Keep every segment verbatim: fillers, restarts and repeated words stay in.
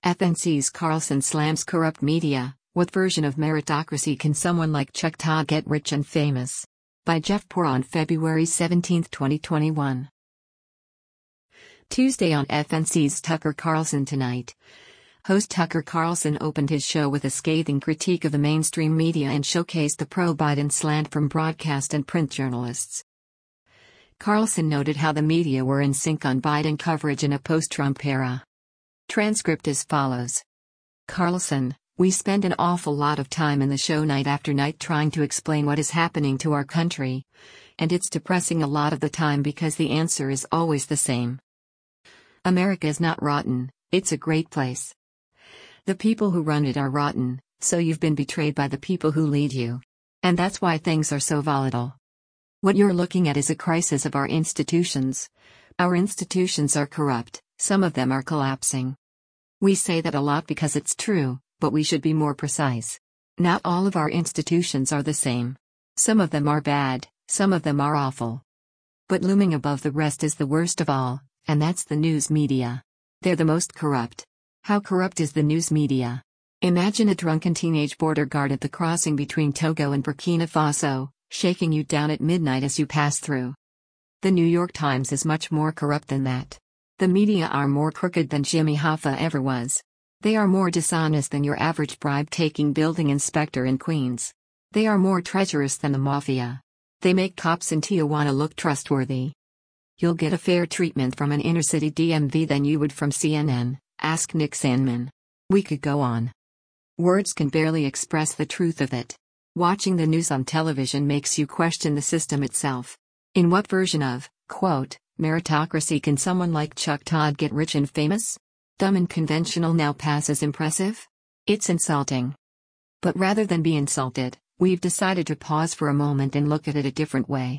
F N C's Carlson slams corrupt media. What version of meritocracy can someone like Chuck Todd get rich and famous? By Jeff Poor on February seventeenth, twenty twenty-one. Tuesday on F N C's Tucker Carlson Tonight. Host Tucker Carlson opened his show with a scathing critique of the mainstream media and showcased the pro-Biden slant from broadcast and print journalists. Carlson noted how the media were in sync on Biden coverage in a post-Trump era. Transcript as follows. Carlson, we spend an awful lot of time in the show night after night trying to explain what is happening to our country. And it's depressing a lot of the time because the answer is always the same. America is not rotten, it's a great place. The people who run it are rotten, so you've been betrayed by the people who lead you. And that's why things are so volatile. What you're looking at is a crisis of our institutions. Our institutions are corrupt, some of them are collapsing. We say that a lot because it's true, but we should be more precise. Not all of our institutions are the same. Some of them are bad, some of them are awful. But looming above the rest is the worst of all, and that's the news media. They're the most corrupt. How corrupt is the news media? Imagine a drunken teenage border guard at the crossing between Togo and Burkina Faso, shaking you down at midnight as you pass through. The New York Times is much more corrupt than that. The media are more crooked than Jimmy Hoffa ever was. They are more dishonest than your average bribe-taking building inspector in Queens. They are more treacherous than the mafia. They make cops in Tijuana look trustworthy. You'll get a fair treatment from an inner-city D M V than you would from C N N, ask Nick Sandmann. We could go on. Words can barely express the truth of it. Watching the news on television makes you question the system itself. In what version of, quote, meritocracy can someone like Chuck Todd get rich and famous? Dumb and conventional now pass as impressive? It's insulting. But rather than be insulted, we've decided to pause for a moment and look at it a different way.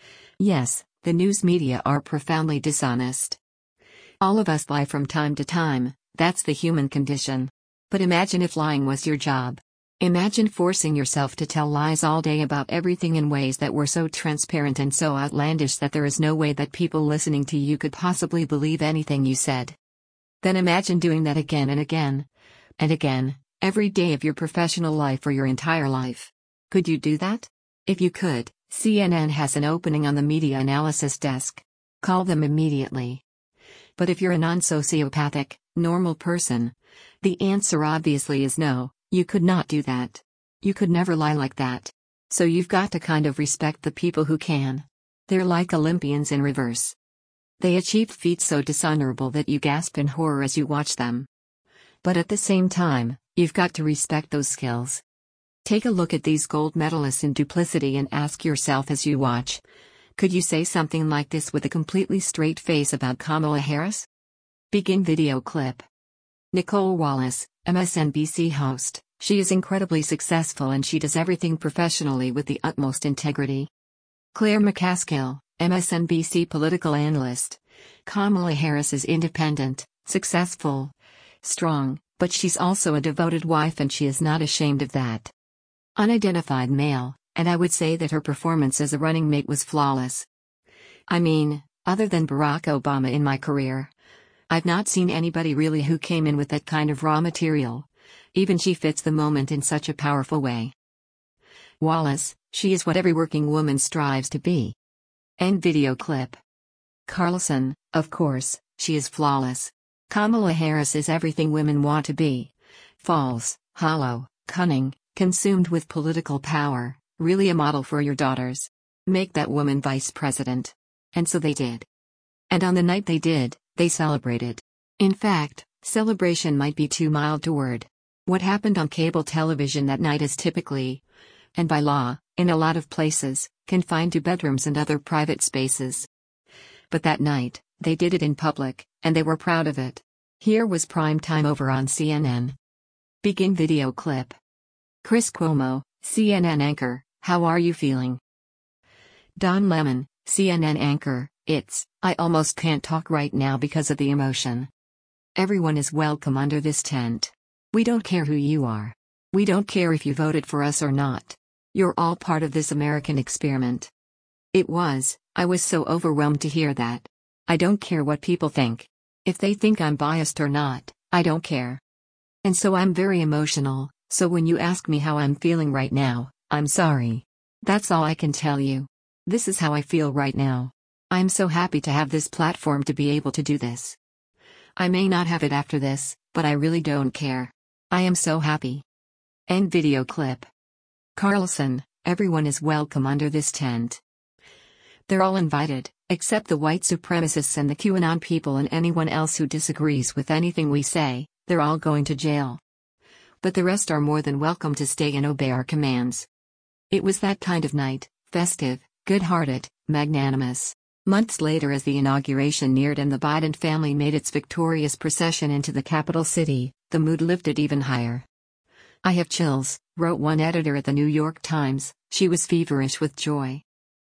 Yes, the news media are profoundly dishonest. All of us lie from time to time, that's the human condition. But imagine if lying was your job. Imagine forcing yourself to tell lies all day about everything in ways that were so transparent and so outlandish that there is no way that people listening to you could possibly believe anything you said. Then imagine doing that again and again, and again, every day of your professional life or your entire life. Could you do that? If you could, C N N has an opening on the media analysis desk. Call them immediately. But if you're a non-sociopathic, normal person, the answer obviously is no, you could not do that. You could never lie like that. So you've got to kind of respect the people who can. They're like Olympians in reverse. They achieve feats so dishonorable that you gasp in horror as you watch them. But at the same time, you've got to respect those skills. Take a look at these gold medalists in duplicity and ask yourself as you watch, could you say something like this with a completely straight face about Kamala Harris? Begin video clip. Nicolle Wallace, M S N B C host, she is incredibly successful and she does everything professionally with the utmost integrity. Claire McCaskill, M S N B C political analyst. Kamala Harris is independent, successful, strong, but she's also a devoted wife and she is not ashamed of that. Unidentified male, and I would say that her performance as a running mate was flawless. I mean, other than Barack Obama in my career, I've not seen anybody really who came in with that kind of raw material. Even she fits the moment in such a powerful way. Wallace, she is what every working woman strives to be. End video clip. Carlson, of course, she is flawless. Kamala Harris is everything women want to be. False, hollow, cunning, consumed with political power, really a model for your daughters. Make that woman vice president. And so they did. And on the night they did, they celebrated. In fact, celebration might be too mild a word. What happened on cable television that night is typically, and by law, in a lot of places, confined to bedrooms and other private spaces. But that night, they did it in public, and they were proud of it. Here was prime time over on C N N. Begin video clip. Chris Cuomo, C N N anchor, how are you feeling? Don Lemon, C N N anchor, it's, I almost can't talk right now because of the emotion. Everyone is welcome under this tent. We don't care who you are. We don't care if you voted for us or not. You're all part of this American experiment. It was, I was so overwhelmed to hear that. I don't care what people think. If they think I'm biased or not, I don't care. And so I'm very emotional, so when you ask me how I'm feeling right now, I'm sorry. That's all I can tell you. This is how I feel right now. I'm so happy to have this platform to be able to do this. I may not have it after this, but I really don't care. I am so happy. End video clip. Carlson, everyone is welcome under this tent. They're all invited, except the white supremacists and the QAnon people and anyone else who disagrees with anything we say. They're all going to jail. But the rest are more than welcome to stay and obey our commands. It was that kind of night, festive, good-hearted, magnanimous. Months later, as the inauguration neared and the Biden family made its victorious procession into the capital city, the mood lifted even higher. "I have chills," wrote one editor at the New York Times. She was feverish with joy.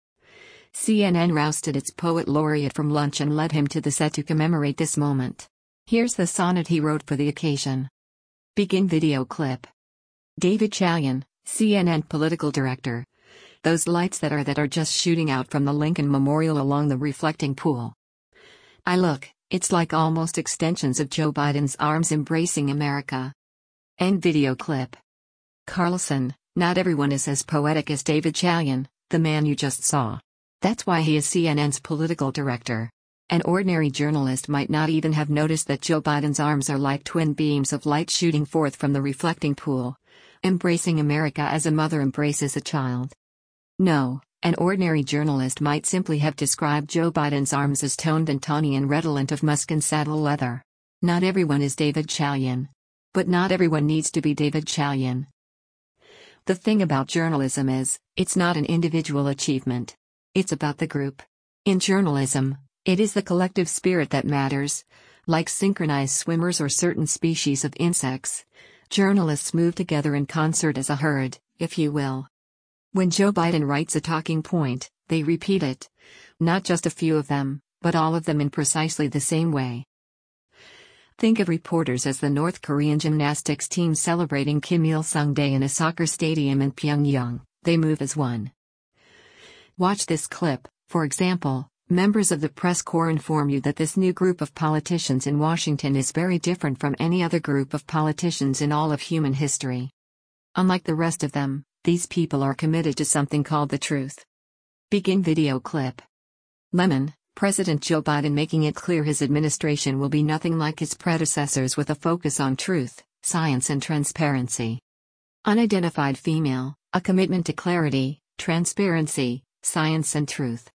C N N rousted its poet laureate from lunch and led him to the set to commemorate this moment. Here's the sonnet he wrote for the occasion. Begin video clip. David Chalian, C N N political director. Those lights that are that are just shooting out from the Lincoln Memorial along the reflecting pool. I look, it's like almost extensions of Joe Biden's arms embracing America. End video clip. Carlson, not everyone is as poetic as David Chalian, the man you just saw. That's why he is C N N's political director. An ordinary journalist might not even have noticed that Joe Biden's arms are like twin beams of light shooting forth from the reflecting pool, embracing America as a mother embraces a child. No, an ordinary journalist might simply have described Joe Biden's arms as toned and tawny and redolent of musk and saddle leather. Not everyone is David Chalian. But not everyone needs to be David Chalian. The thing about journalism is, it's not an individual achievement. It's about the group. In journalism, it is the collective spirit that matters. Like synchronized swimmers or certain species of insects, journalists move together in concert as a herd, if you will. When Joe Biden writes a talking point, they repeat it. Not just a few of them, but all of them in precisely the same way. Think of reporters as the North Korean gymnastics team celebrating Kim Il-sung Day in a soccer stadium in Pyongyang. They move as one. Watch this clip. For example, members of the press corps inform you that this new group of politicians in Washington is very different from any other group of politicians in all of human history. Unlike the rest of them, these people are committed to something called the truth. Begin video clip. Lemon, President Joe Biden making it clear his administration will be nothing like his predecessors with a focus on truth, science and transparency. Unidentified female, a commitment to clarity, transparency, science and truth.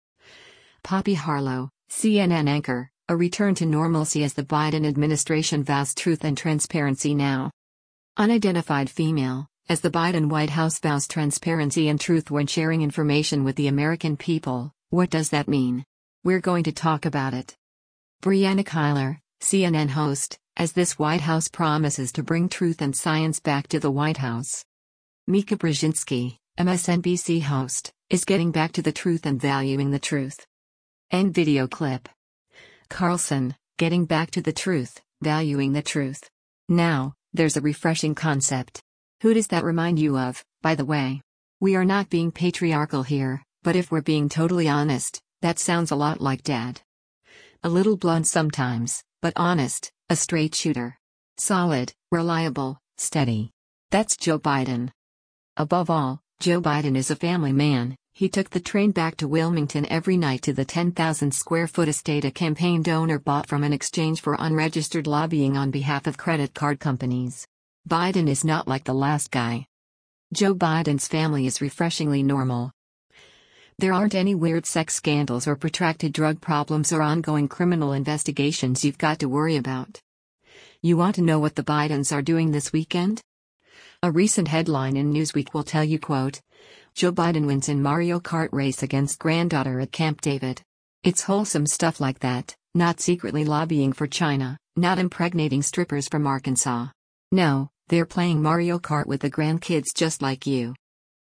Poppy Harlow, C N N anchor, a return to normalcy as the Biden administration vows truth and transparency now. Unidentified female, as the Biden White House vows transparency and truth when sharing information with the American people. What does that mean? We're going to talk about it. Brianna Keilar, C N N host, as this White House promises to bring truth and science back to the White House. Mika Brzezinski, M S N B C host, is getting back to the truth and valuing the truth. End video clip. Carlson, getting back to the truth, valuing the truth. Now, there's a refreshing concept. Who does that remind you of, by the way? We are not being patriarchal here, but if we're being totally honest, that sounds a lot like Dad. A little blunt sometimes, but honest, a straight shooter. Solid, reliable, steady. That's Joe Biden. Above all, Joe Biden is a family man. He took the train back to Wilmington every night to the ten thousand square foot estate a campaign donor bought from an exchange for unregistered lobbying on behalf of credit card companies. Biden is not like the last guy. Joe Biden's family is refreshingly normal. There aren't any weird sex scandals or protracted drug problems or ongoing criminal investigations you've got to worry about. You want to know what the Bidens are doing this weekend? A recent headline in Newsweek will tell you, quote, Joe Biden wins in Mario Kart race against granddaughter at Camp David. It's wholesome stuff like that, not secretly lobbying for China, not impregnating strippers from Arkansas. No, they're playing Mario Kart with the grandkids just like you.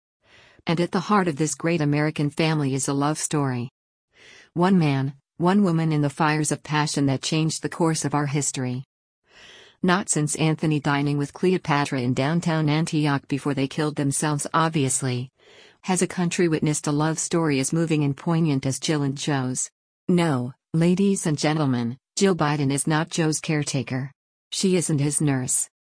And at the heart of this great American family is a love story. One man, one woman in the fires of passion that changed the course of our history. Not since Anthony dining with Cleopatra in downtown Antioch before they killed themselves, obviously, has a country witnessed a love story as moving and poignant as Jill and Joe's. No, ladies and gentlemen, Jill Biden is not Joe's caretaker. She isn't his nurse.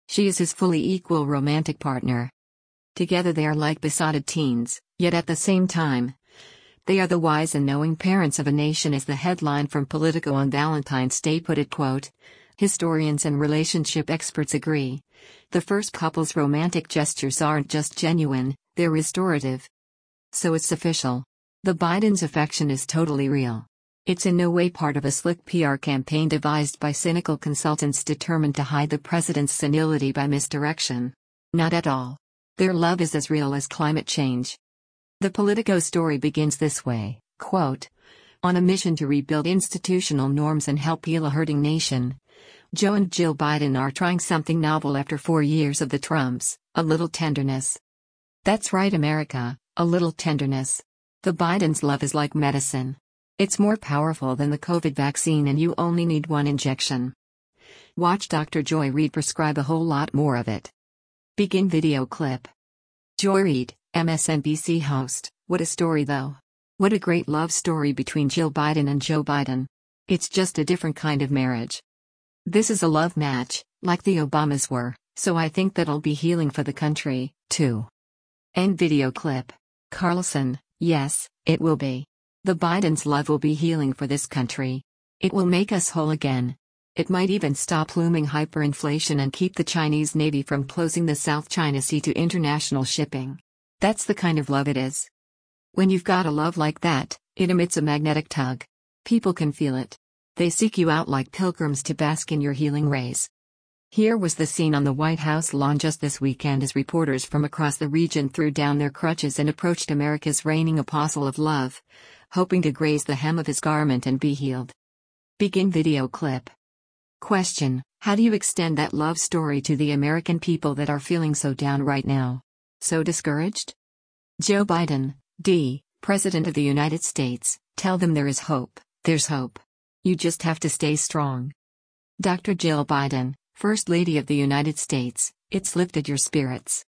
She is his fully equal romantic partner. Together they are like besotted teens, yet at the same time, they are the wise and knowing parents of a nation, as the headline from Politico on Valentine's Day put it, quote. Historians and relationship experts agree. The first couple's romantic gestures aren't just genuine, they're restorative. So it's official. The Bidens' affection is totally real. It's in no way part of a slick P R campaign devised by cynical consultants determined to hide the president's senility by misdirection. Not at all. Their love is as real as climate change. The Politico story begins this way, quote, on a mission to rebuild institutional norms and help heal a hurting nation, Joe and Jill Biden are trying something novel after four years of the Trumps, a little tenderness. That's right, America, a little tenderness. The Bidens' love is like medicine. It's more powerful than the COVID vaccine, and you only need one injection. Watch Doctor Joy Reid prescribe a whole lot more of it. Begin video clip. Joy Reid, M S N B C host. What a story though. What a great love story between Jill Biden and Joe Biden. It's just a different kind of marriage. This is a love match, like the Obamas were, so I think that'll be healing for the country, too. End video clip. Carlson, yes, it will be. The Bidens' love will be healing for this country. It will make us whole again. It might even stop looming hyperinflation and keep the Chinese Navy from closing the South China Sea to international shipping. That's the kind of love it is. When you've got a love like that, it emits a magnetic tug. People can feel it. They seek you out like pilgrims to bask in your healing rays. Here was the scene on the White House lawn just this weekend as reporters from across the region threw down their crutches and approached America's reigning apostle of love, hoping to graze the hem of his garment and be healed. Begin video clip. Question: how do you extend that love story to the American people that are feeling so down right now? So discouraged? Joe Biden, D, President of the United States, tell them there is hope, there's hope. You just have to stay strong. Doctor Jill Biden, First Lady of the United States, it's lifted your spirits.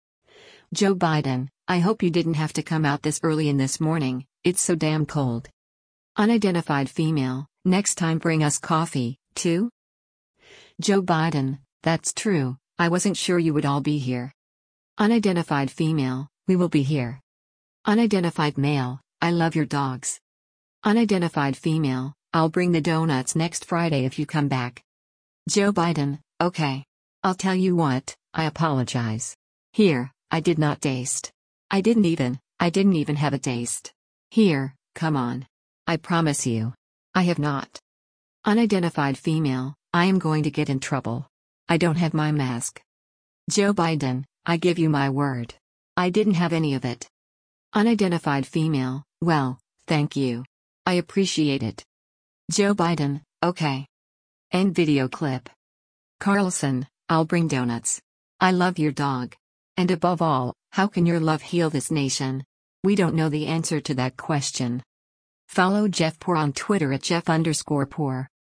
Joe Biden, I hope you didn't have to come out this early in this morning, it's so damn cold. Unidentified female, next time bring us coffee, too? Joe Biden, that's true, I wasn't sure you would all be here. Unidentified female, we will be here. Unidentified male, I love your dogs. Unidentified female, I'll bring the donuts next Friday if you come back. Joe Biden, okay. I'll tell you what, I apologize. Here, I did not taste. I didn't even, I didn't even have a taste. Here, come on. I promise you. I have not. Unidentified female, I am going to get in trouble. I don't have my mask. Joe Biden, I give you my word. I didn't have any of it. Unidentified female, well, thank you. I appreciate it. Joe Biden, okay. End video clip. Carlson, I'll bring donuts. I love your dog. And above all, how can your love heal this nation? We don't know the answer to that question. Follow Jeff Poor on Twitter at Jeff underscore Poor.